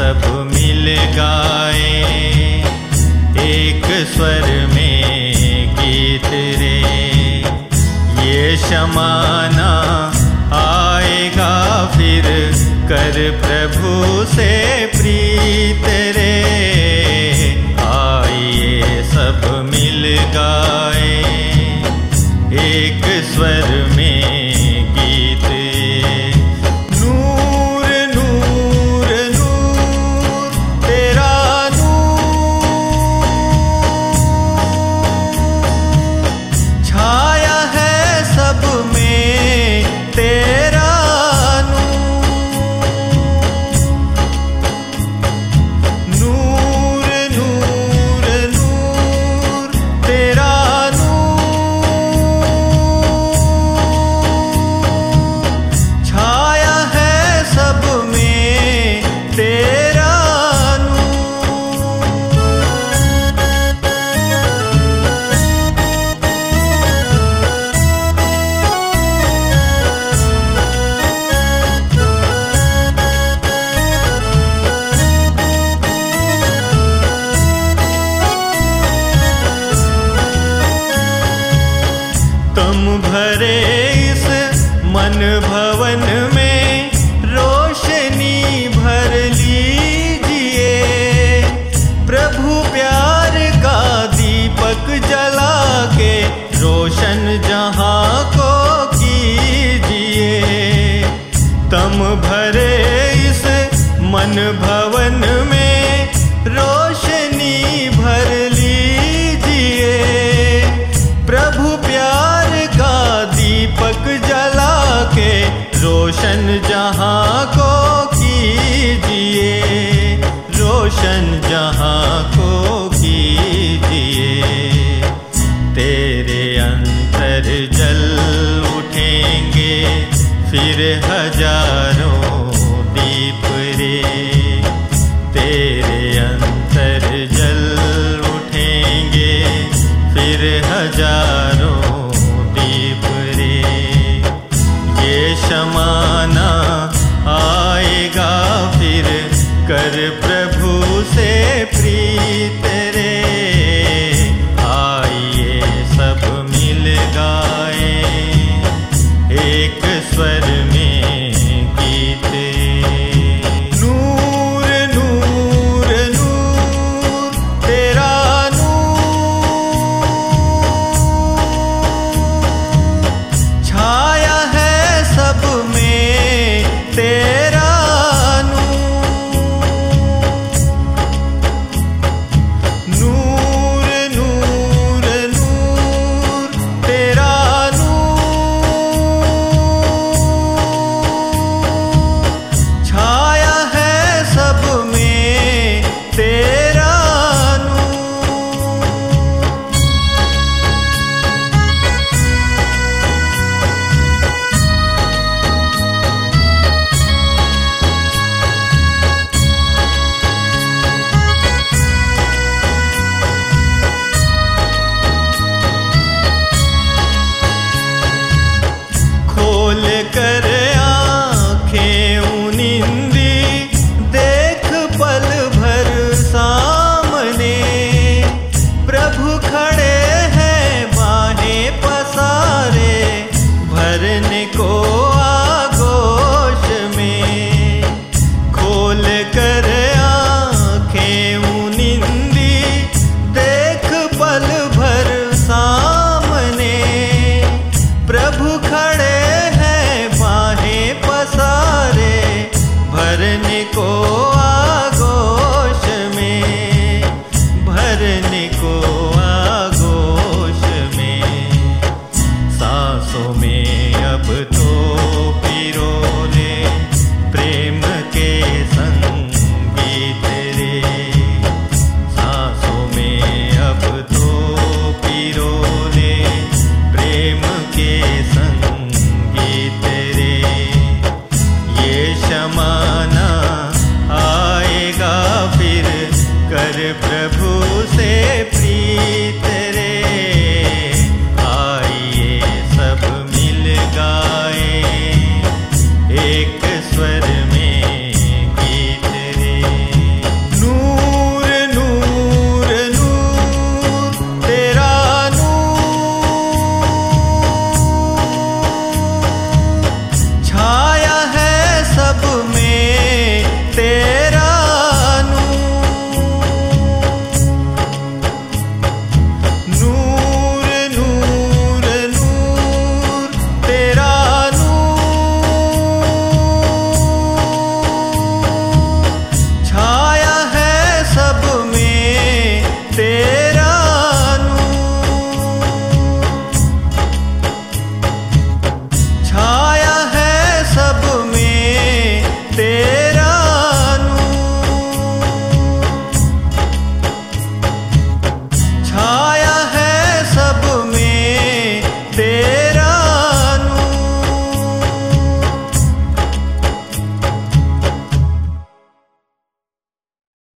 सब मिल गाए, एक स्वर में गीत रे। ये शमाना आएगा फिर, कर प्रभु से प्रीत रे। आइए सब मिल गाए, एक स्वर में गीत। नूर नूर नूर तेरा नूर, छाया है सब में तेरा भरे इस मन भवन में रोशनी भर लीजिए। प्रभु प्यार का दीपक जला के रोशन जहां को कीजिए। तम भरे इस मन भवन में रोशनी भर लीजिए। प्रभु प्यार का दीपक जला के रोशन जहां को कीजिए, रोशन जहां को कीजिए। तेरे अंतर जल उठेंगे फिर हजारों दीप रे। तेरे अंतर जल उठेंगे फिर हजारों दीप रे। ये शमाना आएगा फिर, कर प्रभु से प्रीत रे। आइए सब मिल गाए, एक स्वर में गीत। नूर नूर नूर तेरा तेरा नूर नूर नूर तेरा नूर, छाया है सब में तेरा कर आँखें उन